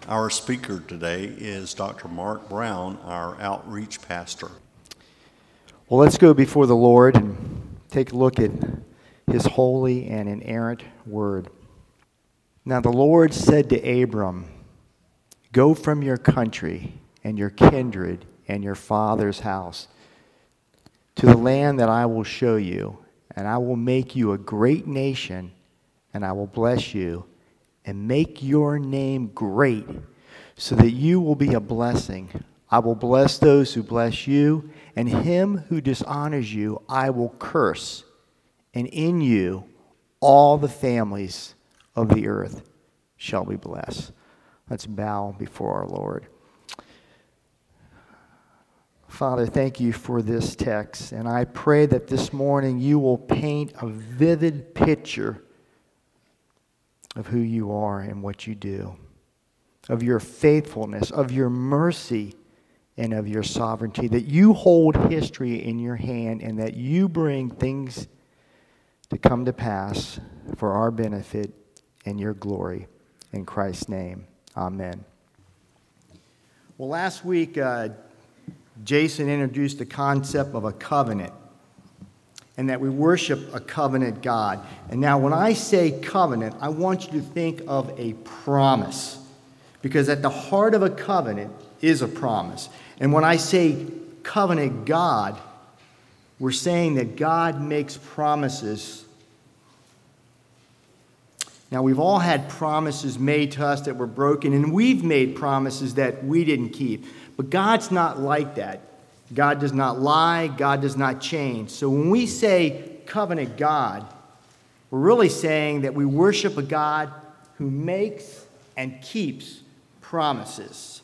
Our speaker today is Dr. Mark Brown, our outreach pastor. Well, let's go before the Lord and take a look at His holy and inerrant word. Now the Lord said to Abram, "Go from your country and your kindred and your father's house to the land that I will show you, and I will make you a great nation, and I will bless you and make your name great, so that you will be a blessing. I will bless those who bless you, and him who dishonors you I will curse, and in you all the families of the earth shall be blessed." Let's bow before our Lord. Father, thank you for this text, and I pray that this morning you will paint a vivid picture of who you are and what you do, of your faithfulness, of your mercy, and of your sovereignty, that you hold history in your hand and that you bring things to come to pass for our benefit and your glory. In Christ's name, amen. Well, last week, Jason introduced the concept of a covenant, and that we worship a covenant God. And now when I say covenant, I want you to think of a promise, because at the heart of a covenant is a promise. And when I say covenant God, we're saying that God makes promises. Now, we've all had promises made to us that were broken, and we've made promises that we didn't keep. But God's not like that. God does not lie. God does not change. So when we say covenant God, we're really saying that we worship a God who makes and keeps promises.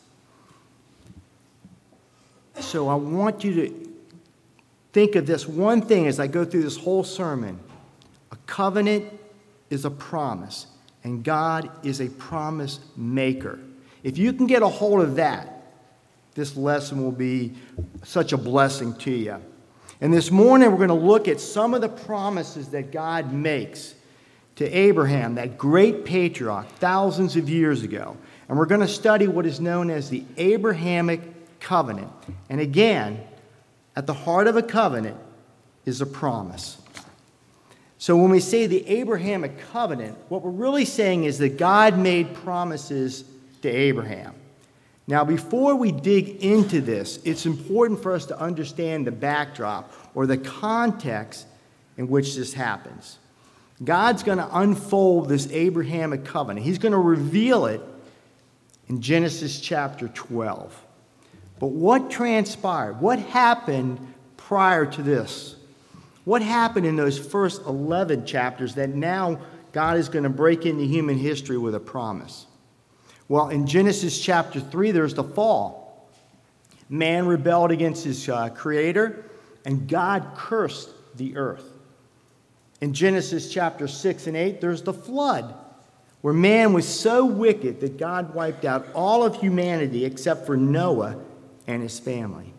So I want you to think of this one thing as I go through this whole sermon. A covenant is a promise, and God is a promise maker. If you can get a hold of that, this lesson will be such a blessing to you. And this morning we're going to look at some of the promises that God makes to Abraham, that great patriarch, thousands of years ago. And we're going to study what is known as the Abrahamic covenant. And again, at the heart of a covenant is a promise. So when we say the Abrahamic covenant, what we're really saying is that God made promises to Abraham. Now, before we dig into this, it's important for us to understand the backdrop or the context in which this happens. God's going to unfold this Abrahamic covenant. He's going to reveal it in Genesis chapter 12. But what transpired? What happened prior to this? What happened in those first 11 chapters that now God is going to break into human history with a promise? Well, in Genesis chapter 3, there's the fall. Man rebelled against his creator, and God cursed the earth. In Genesis chapter 6 and 8, there's the flood, where man was so wicked that God wiped out all of humanity except for Noah and his family.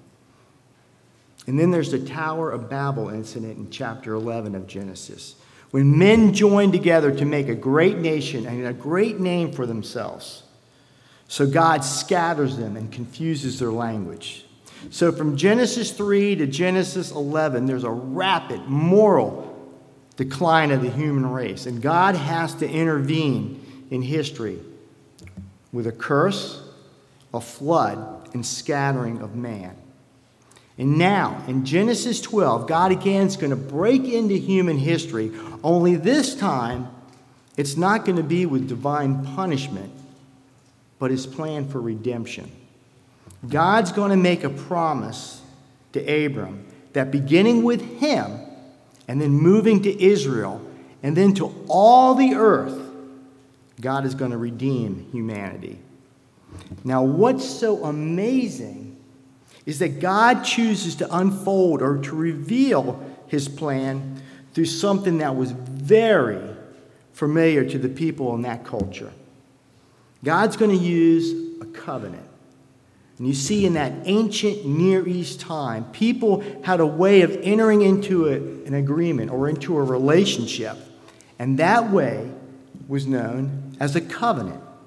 And then there's the Tower of Babel incident in chapter 11 of Genesis, when men joined together to make a great nation and a great name for themselves. So God scatters them and confuses their language. So from Genesis 3 to Genesis 11, there's a rapid moral decline of the human race. And God has to intervene in history with a curse, a flood, and scattering of man. And now, in Genesis 12, God again is going to break into human history, only this time, it's not going to be with divine punishment, but his plan for redemption. God's going to make a promise to Abram that beginning with him and then moving to Israel and then to all the earth, God is going to redeem humanity. Now, what's so amazing is that God chooses to unfold or to reveal his plan through something that was very familiar to the people in that culture. God's going to use a covenant. And you see, in that ancient Near East time, people had a way of entering into an agreement or into a relationship. And that way was known as a covenant,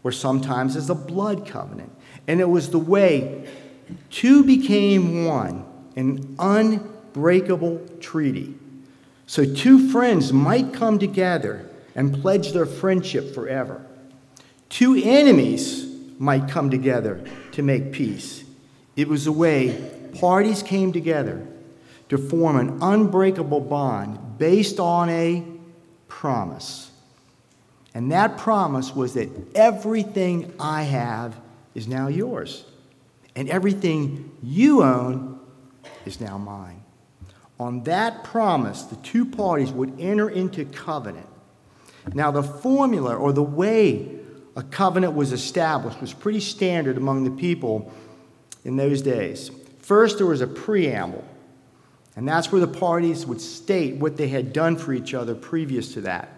or sometimes as a blood covenant. And it was the way two became one, an unbreakable treaty. So two friends might come together and pledge their friendship forever. Two enemies might come together to make peace. It was the way parties came together to form an unbreakable bond based on a promise. And that promise was that everything I have is now yours, and everything you own is now mine. On that promise, the two parties would enter into covenant. Now, the formula or the way a covenant was established was pretty standard among the people in those days. First, there was a preamble, and that's where the parties would state what they had done for each other previous to that.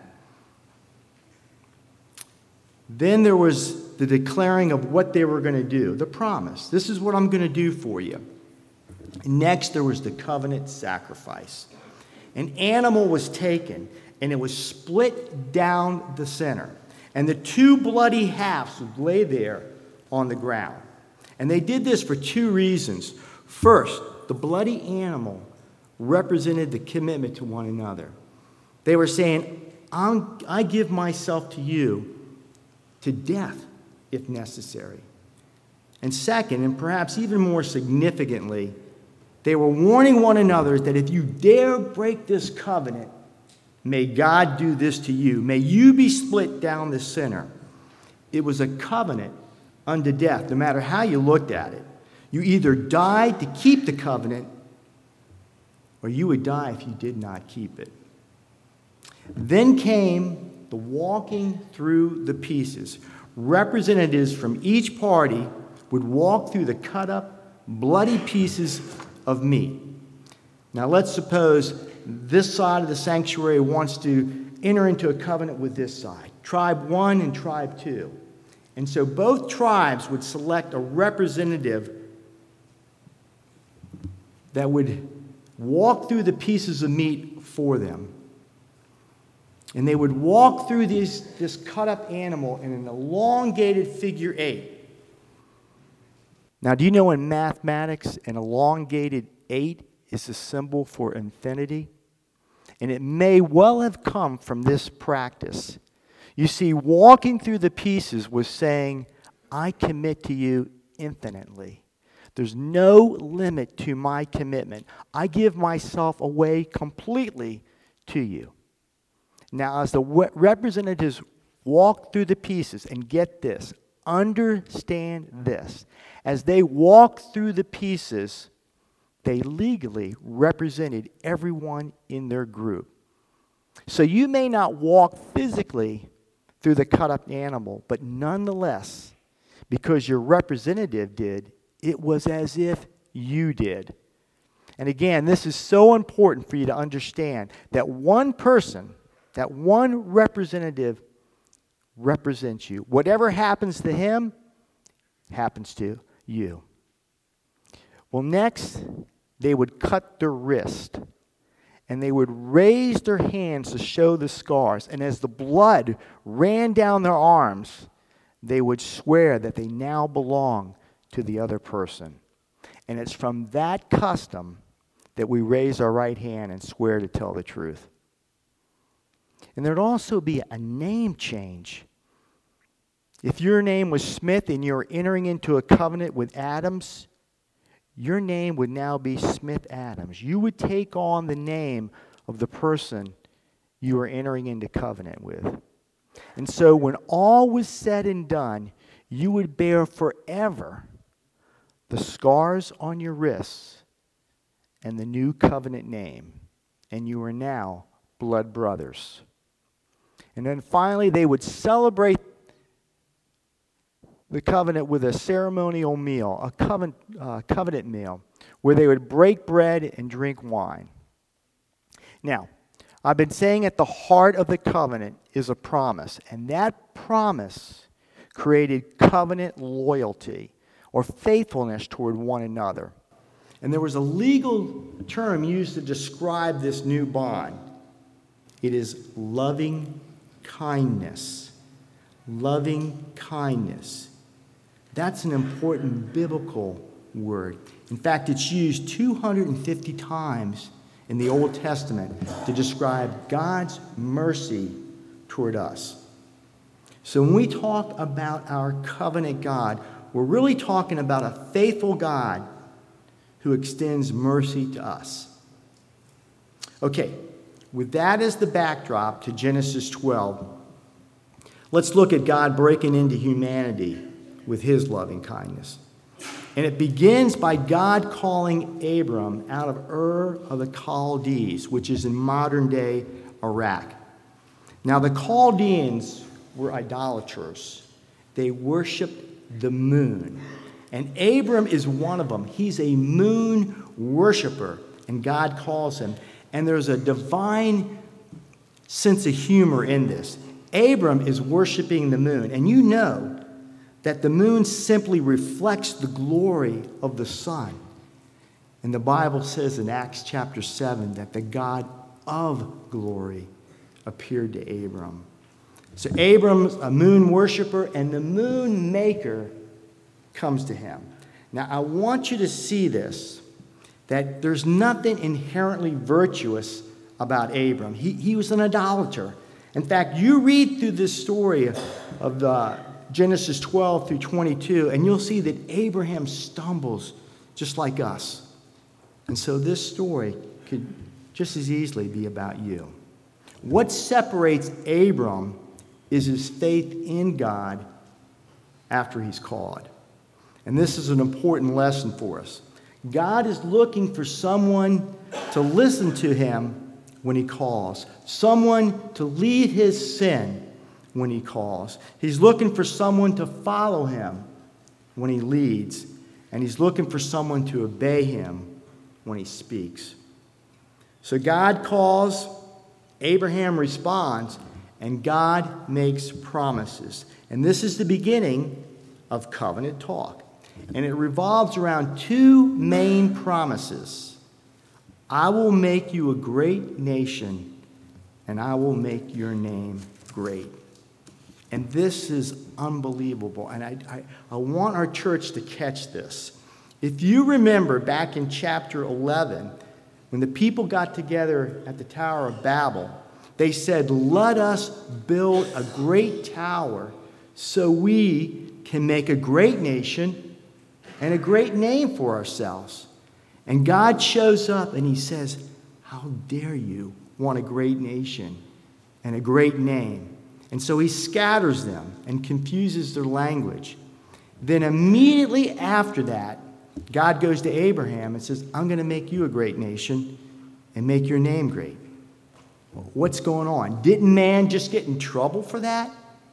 Then there was the declaring of what they were going to do, the promise. This is what I'm going to do for you. Next, there was the covenant sacrifice. An animal was taken, and it was split down the center. And the two bloody halves would lay there on the ground. And they did this for two reasons. First, the bloody animal represented the commitment to one another. They were saying, I give myself to you to death if necessary. And second, and perhaps even more significantly, they were warning one another that if you dare break this covenant, may God do this to you. May you be split down the center. It was a covenant unto death, no matter how you looked at it. You either died to keep the covenant, or you would die if you did not keep it. Then came the walking through the pieces. Representatives from each party would walk through the cut-up, bloody pieces of meat. Now let's suppose this side of the sanctuary wants to enter into a covenant with this side, tribe 1 and tribe 2. And so both tribes would select a representative that would walk through the pieces of meat for them. And they would walk through this cut-up animal in an elongated figure 8. Now, do you know in mathematics, an elongated 8 is a symbol for infinity? And it may well have come from this practice. You see, walking through the pieces was saying, I commit to you infinitely. There's no limit to my commitment. I give myself away completely to you. Now, as the representatives walk through the pieces, and get this, understand this, as they walked through the pieces, they legally represented everyone in their group. So you may not walk physically through the cut-up animal, but nonetheless, because your representative did, it was as if you did. And again, this is so important for you to understand that one person, that one representative represents you. Whatever happens to him, happens to you. Well, next, they would cut their wrist, and they would raise their hands to show the scars. And as the blood ran down their arms, they would swear that they now belong to the other person. And it's from that custom that we raise our right hand and swear to tell the truth. And there'd also be a name change. If your name was Smith and you're entering into a covenant with Adams, your name would now be Smith Adams. You would take on the name of the person you are entering into covenant with. And so when all was said and done, you would bear forever the scars on your wrists and the new covenant name. And you are now blood brothers. And then finally, they would celebrate the covenant with a ceremonial meal, a covenant meal, where they would break bread and drink wine. Now, I've been saying at the heart of the covenant is a promise, and that promise created covenant loyalty or faithfulness toward one another. And there was a legal term used to describe this new bond. It is loving kindness. loving kindness. That's an important biblical word. In fact, it's used 250 times in the Old Testament to describe God's mercy toward us. So when we talk about our covenant God, we're really talking about a faithful God who extends mercy to us. Okay, with that as the backdrop to Genesis 12, let's look at God breaking into humanity with his loving kindness. And it begins by God calling Abram out of Ur of the Chaldees, which is in modern-day Iraq. Now, the Chaldeans were idolaters. They worshiped the moon. And Abram is one of them. He's a moon worshiper, and God calls him. And there's a divine sense of humor in this. Abram is worshiping the moon, and you know that the moon simply reflects the glory of the sun. And the Bible says in Acts chapter 7 that the God of glory appeared to Abram. So Abram's a moon worshiper, and the moon maker comes to him. Now, I want you to see this, that there's nothing inherently virtuous about Abram. He was an idolater. In fact, you read through this story of Genesis 12 through 22, and you'll see that Abraham stumbles just like us. And so this story could just as easily be about you. What separates Abram is his faith in God after he's called. And this is an important lesson for us. God is looking for someone to listen to him when he calls, someone to leave his sin when he calls. He's looking for someone to follow him when he leads, and he's looking for someone to obey him when he speaks. So God calls, Abraham responds, and God makes promises. And this is the beginning of covenant talk. And it revolves around two main promises. I will make you a great nation, and I will make your name great. And this is unbelievable. And I want our church to catch this. If you remember back in chapter 11, when the people got together at the Tower of Babel, they said, let us build a great tower so we can make a great nation and a great name for ourselves. And God shows up and he says, how dare you want a great nation and a great name? And so he scatters them and confuses their language. Then immediately after that, God goes to Abraham and says, I'm going to make you a great nation and make your name great. What's going on? Didn't man just get in trouble for that?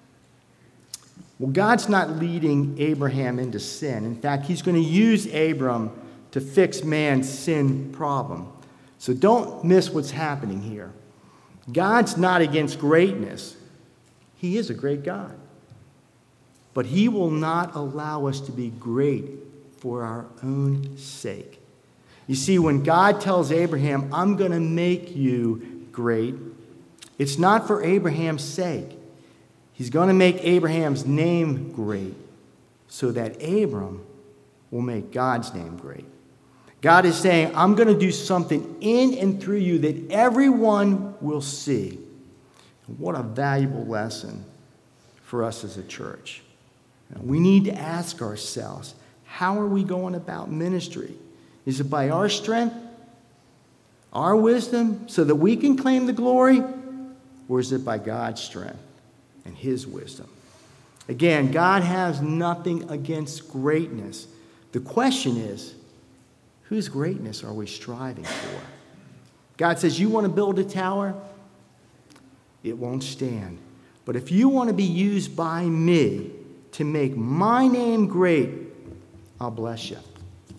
Well, God's not leading Abraham into sin. In fact, he's going to use Abram to fix man's sin problem. So don't miss what's happening here. God's not against greatness. He is a great God. But he will not allow us to be great for our own sake. You see, when God tells Abraham, I'm going to make you great, it's not for Abraham's sake. He's going to make Abraham's name great so that Abram will make God's name great. God is saying, I'm going to do something in and through you that everyone will see. What a valuable lesson for us as a church. We need to ask ourselves, how are we going about ministry? Is it by our strength, our wisdom, so that we can claim the glory? Or is it by God's strength and his wisdom? Again, God has nothing against greatness. The question is, whose greatness are we striving for? God says, you want to build a tower? It won't stand. But if you want to be used by me to make my name great, I'll bless you.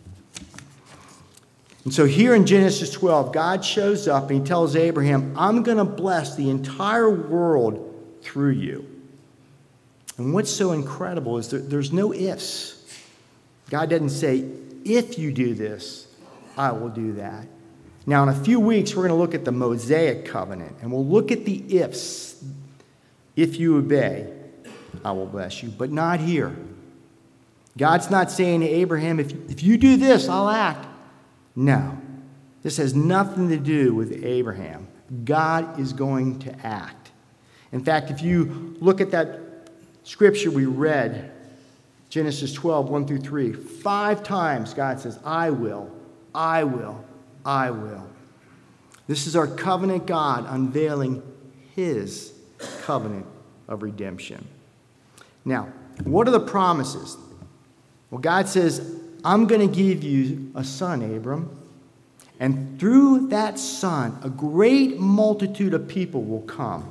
And so here in Genesis 12, God shows up and he tells Abraham, I'm going to bless the entire world through you. And what's so incredible is that there's no ifs. God doesn't say, if you do this, I will do that. Now, in a few weeks, we're going to look at the Mosaic covenant, and we'll look at the ifs. If you obey. I will bless you, but not here. God's not saying to Abraham, if you do this, I'll act. No. This has nothing to do with Abraham. God is going to act. In fact, if you look at that scripture we read, Genesis 12, 1 through 3, 5 times God says, I will, I will, I will. This is our covenant God unveiling his covenant of redemption. Now, what are the promises? Well, God says, I'm going to give you a son, Abram. And through that son, a great multitude of people will come.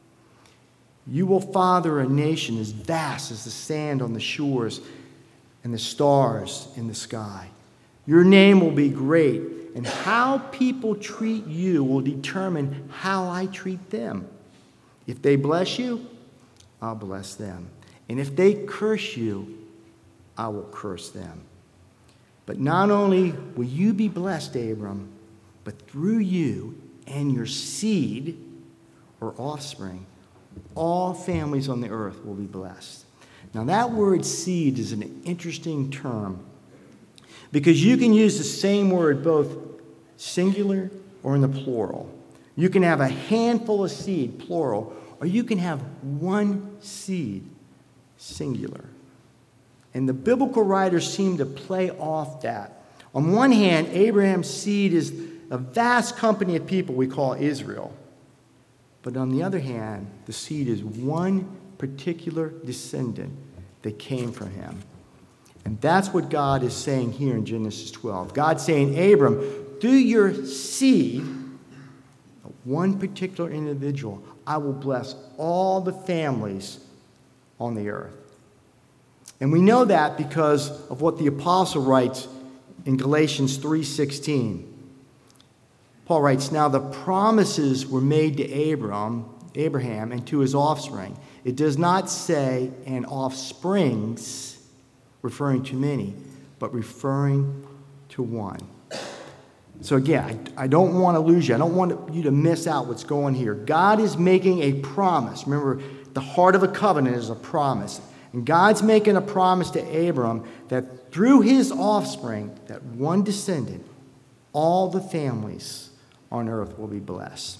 You will father a nation as vast as the sand on the shores and the stars in the sky. Your name will be great, and how people treat you will determine how I treat them. If they bless you, I'll bless them. And if they curse you, I will curse them. But not only will you be blessed, Abram, but through you and your seed or offspring, all families on the earth will be blessed. Now, that word seed is an interesting term because you can use the same word both singular or in the plural. You can have a handful of seed, plural, or you can have one seed, singular. And the biblical writers seem to play off that. On one hand, Abraham's seed is a vast company of people we call Israel. But on the other hand, the seed is one particular descendant that came from him. And that's what God is saying here in Genesis 12. God's saying, Abram, through your seed, one particular individual, I will bless all the families on the earth. And we know that because of what the apostle writes in Galatians 3:16. Paul writes, now the promises were made to Abraham and to his offspring. It does not say and offsprings, referring to many, but referring to one. So again, I don't want to lose you. I don't want you to miss out what's going here. God is making a promise. Remember, the heart of a covenant is a promise. And God's making a promise to Abram that through his offspring, that one descendant, all the families on earth will be blessed.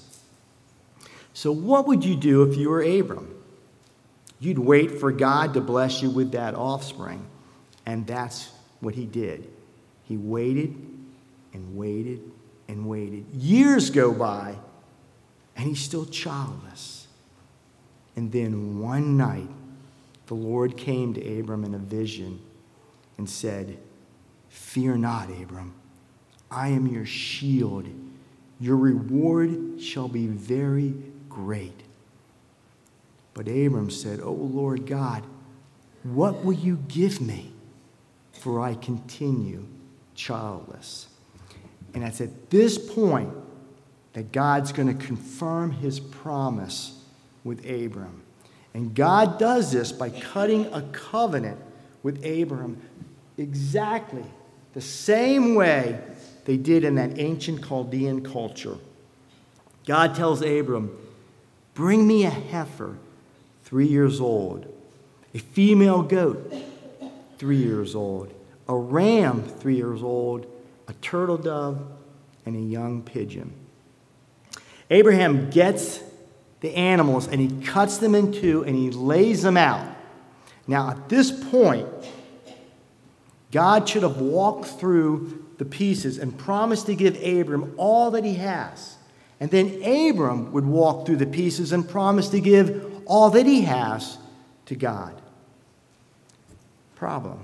So what would you do if you were Abram? You'd wait for God to bless you with that offspring. And that's what he did. He waited and waited and waited. Years go by, and he's still childless. And then one night, the Lord came to Abram in a vision and said, fear not, Abram. I am your shield. Your reward shall be very great. But Abram said, O Lord God, what will you give me? For I continue childless. And it's at this point that God's going to confirm his promise with Abram. And God does this by cutting a covenant with Abram exactly the same way they did in that ancient Chaldean culture. God tells Abram, bring me a heifer 3 years old, a female goat 3 years old, a ram 3 years old, a turtle dove, and a young pigeon. Abraham gets the animals and he cuts them in two and he lays them out. Now, at this point, God should have walked through the pieces and promised to give Abram all that he has. And then Abram would walk through the pieces and promise to give all that he has to God. Problem.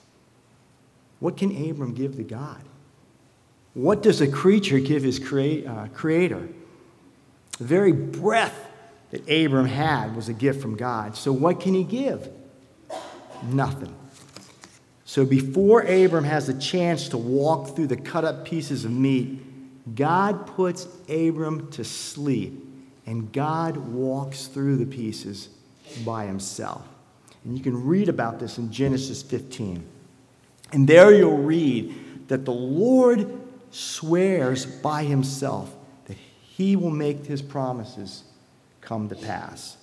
What can Abram give to God? What does a creature give his creator? The very breath that Abram had was a gift from God. So what can he give? Nothing. So before Abram has a chance to walk through the cut-up pieces of meat, God puts Abram to sleep, and God walks through the pieces by himself. And you can read about this in Genesis 15. And there you'll read that the Lord swears by himself that he will make his promises come to pass.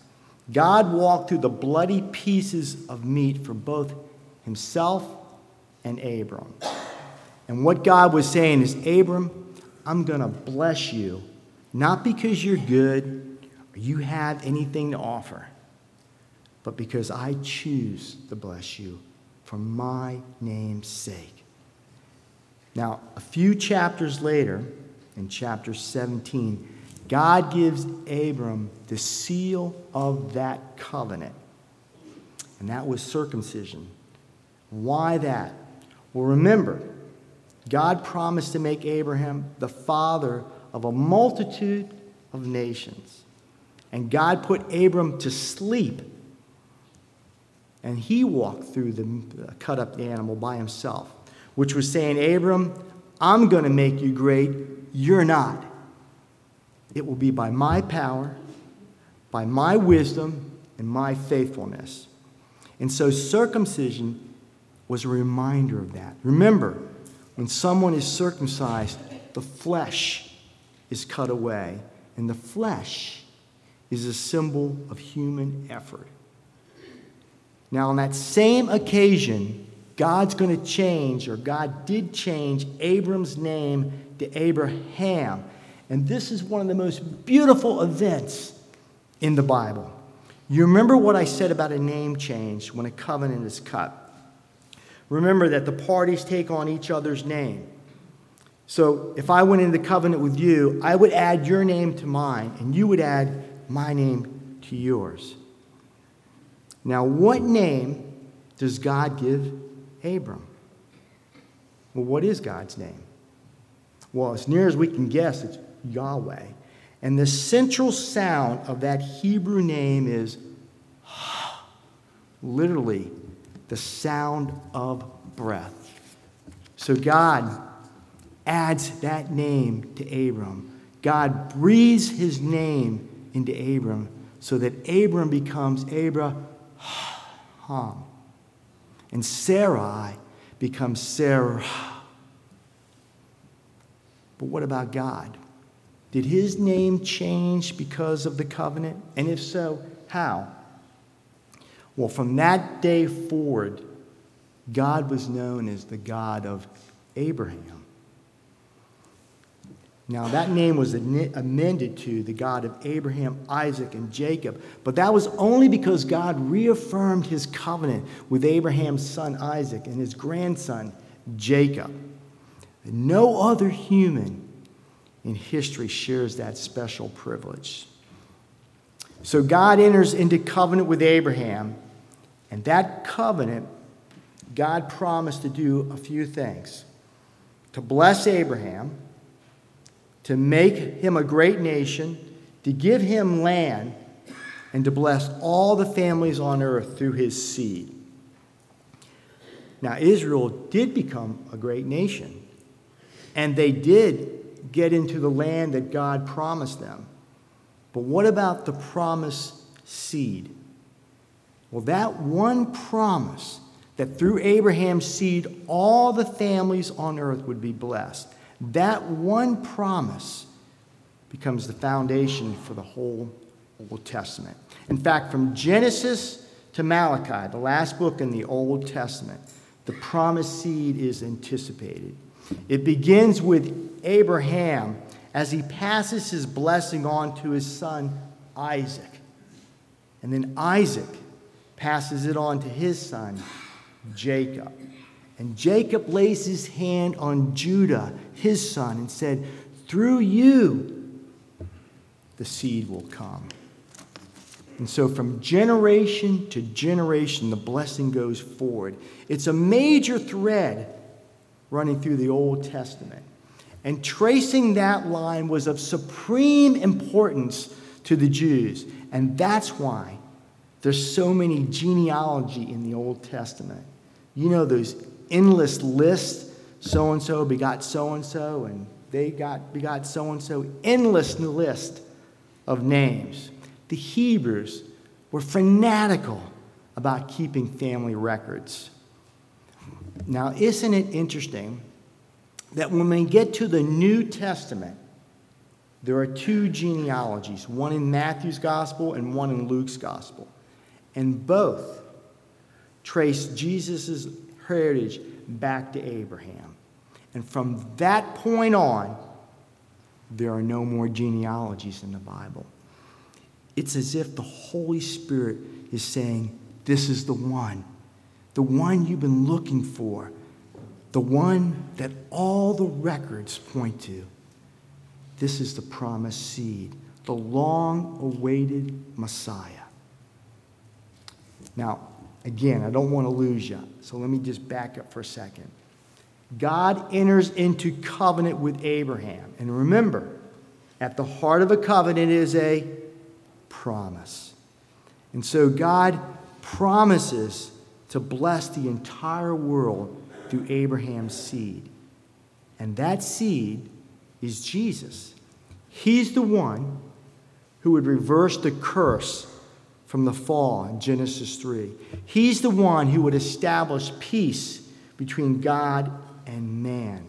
God walked through the bloody pieces of meat for both himself and Abram. And what God was saying is, Abram, I'm going to bless you, not because you're good or you have anything to offer, but because I choose to bless you for my name's sake. Now, a few chapters later, in chapter 17, God gives Abram the seal of that covenant, and that was circumcision. Why that? Well, remember, God promised to make Abraham the father of a multitude of nations. And God put Abram to sleep. And he walked through the cut up animal by himself, which was saying, Abram, I'm going to make you great. You're not. It will be by my power, by my wisdom, and my faithfulness. And so circumcision was a reminder of that. Remember, when someone is circumcised, the flesh is cut away, and the flesh is a symbol of human effort. Now, on that same occasion, God's going to change, or God did change, Abram's name to Abraham. And this is one of the most beautiful events in the Bible. You remember what I said about a name change when a covenant is cut. Remember that the parties take on each other's name. So if I went into covenant with you, I would add your name to mine, and you would add my name to yours. Now, what name does God give Abram? Well, what is God's name? Well, as near as we can guess, it's Yahweh. And the central sound of that Hebrew name is literally the sound of breath. So God adds that name to Abram. God breathes his name into Abram so that Abram becomes Abraham. And Sarai becomes Sarah. But what about God? Did his name change because of the covenant? And if so, how? Well, from that day forward, God was known as the God of Abraham. Now, that name was amended to the God of Abraham, Isaac, and Jacob. But that was only because God reaffirmed his covenant with Abraham's son Isaac and his grandson Jacob. And no other human in history shares that special privilege. So God enters into covenant with Abraham, and that covenant, God promised to do a few things. To bless Abraham, to make him a great nation, to give him land, and to bless all the families on earth through his seed. Now, Israel did become a great nation, and they did get into the land that God promised them. But what about the promised seed? Well, that one promise that through Abraham's seed, all the families on earth would be blessed. That one promise becomes the foundation for the whole Old Testament. In fact, from Genesis to Malachi, the last book in the Old Testament, the promised seed is anticipated. It begins with Abraham as he passes his blessing on to his son Isaac. And then Isaac passes it on to his son Jacob. And Jacob lays his hand on Judah, his son, and said, through you, the seed will come. And so from generation to generation, the blessing goes forward. It's a major thread running through the Old Testament. And tracing that line was of supreme importance to the Jews. And that's why there's so many genealogy in the Old Testament. You know those endless lists, so-and-so begot so-and-so, and they begot so-and-so, endless list of names. The Hebrews were fanatical about keeping family records. Now, isn't it interesting that when we get to the New Testament, there are two genealogies, one in Matthew's gospel and one in Luke's gospel. And both trace Jesus' heritage back to Abraham. And from that point on, there are no more genealogies in the Bible. It's as if the Holy Spirit is saying, this is the one you've been looking for, the one that all the records point to. This is the promised seed, the long-awaited Messiah. Now, again, I don't want to lose you, so let me just back up for a second. God enters into covenant with Abraham. And remember, at the heart of a covenant is a promise. And so God promises to bless the entire world through Abraham's seed. And that seed is Jesus. He's the one who would reverse the curse from the fall in Genesis 3. He's the one who would establish peace between God and man.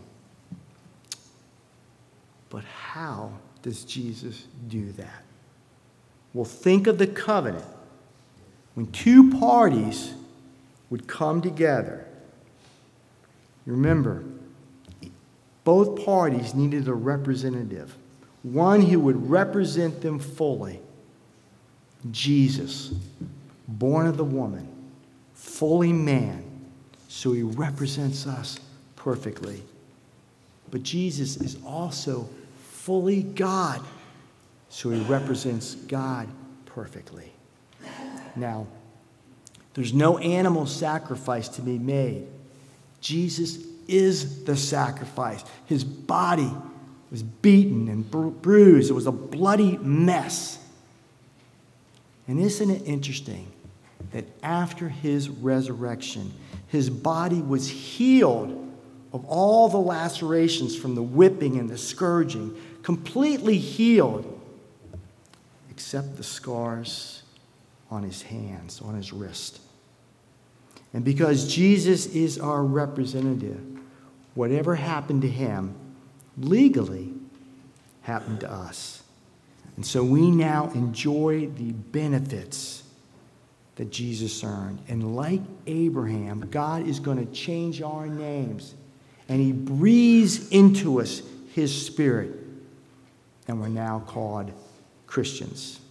But how does Jesus do that? Well, think of the covenant. When two parties would come together, remember, both parties needed a representative, one who would represent them fully. Jesus, born of the woman, fully man, so he represents us perfectly. But Jesus is also fully God, so he represents God perfectly. Now, there's no animal sacrifice to be made. Jesus is the sacrifice. His body was beaten and bruised. It was a bloody mess. And isn't it interesting that after his resurrection, his body was healed of all the lacerations from the whipping and the scourging, completely healed, except the scars on his hands, on his wrist. And because Jesus is our representative, whatever happened to him legally happened to us. And so we now enjoy the benefits that Jesus earned. And like Abraham, God is going to change our names. And he breathes into us his spirit. And we're now called Christians.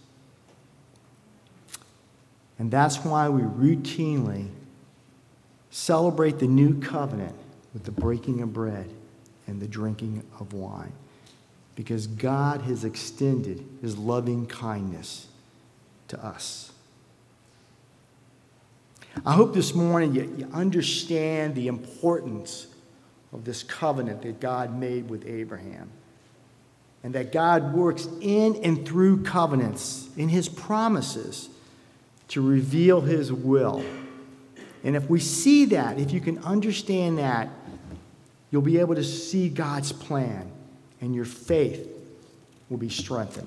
And that's why we routinely celebrate the new covenant with the breaking of bread and the drinking of wine. Because God has extended his loving kindness to us. I hope this morning you understand the importance of this covenant that God made with Abraham. And that God works in and through covenants, in his promises, to reveal his will. And if we see that, if you can understand that, you'll be able to see God's plan, and your faith will be strengthened.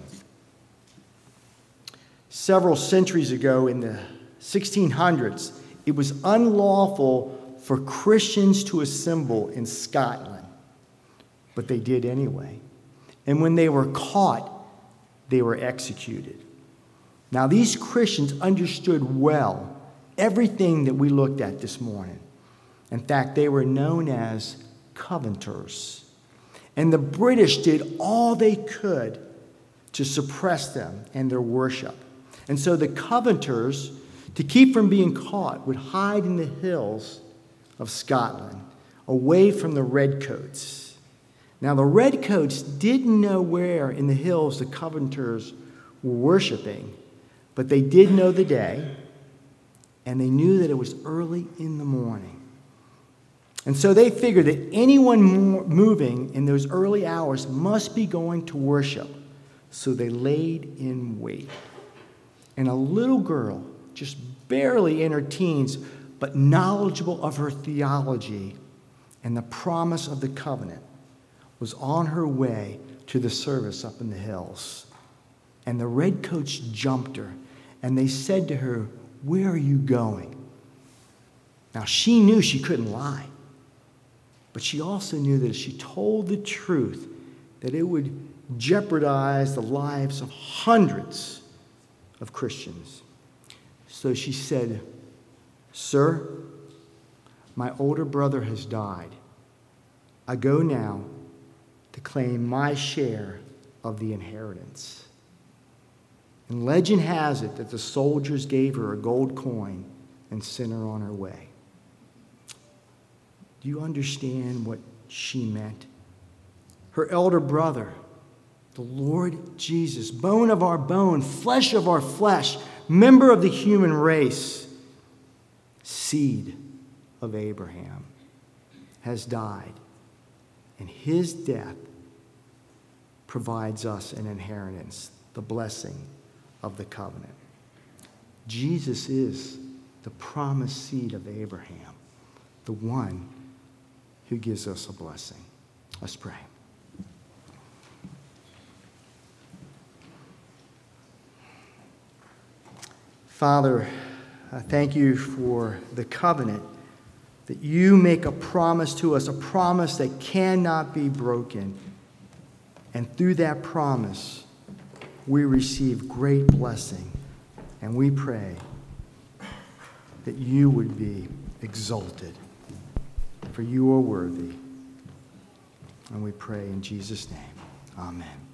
Several centuries ago, in the 1600s, it was unlawful for Christians to assemble in Scotland, but they did anyway. And when they were caught, they were executed. Now, these Christians understood well everything that we looked at this morning. In fact, they were known as Covenanters. And the British did all they could to suppress them and their worship. And so the Covenanters, to keep from being caught, would hide in the hills of Scotland, away from the Redcoats. Now, the Redcoats didn't know where in the hills the Covenanters were worshiping, but they did know the day, and they knew that it was early in the morning. And so they figured that anyone moving in those early hours must be going to worship. So they laid in wait. And a little girl, just barely in her teens, but knowledgeable of her theology and the promise of the covenant, was on her way to the service up in the hills. And the Redcoats jumped her, and they said to her, "Where are you going?" Now, she knew she couldn't lie. But she also knew that if she told the truth, that it would jeopardize the lives of hundreds of Christians. So she said, "Sir, my older brother has died. I go now to claim my share of the inheritance." And legend has it that the soldiers gave her a gold coin and sent her on her way. Do you understand what she meant? Her elder brother, the Lord Jesus, bone of our bone, flesh of our flesh, member of the human race, seed of Abraham, has died. And his death provides us an inheritance, the blessing of the covenant. Jesus is the promised seed of Abraham, the one who gives us a blessing. Let's pray. Father, I thank you for the covenant, that you make a promise to us, a promise that cannot be broken. And through that promise, we receive great blessing. And we pray that you would be exalted, for you are worthy. And we pray in Jesus' name. Amen.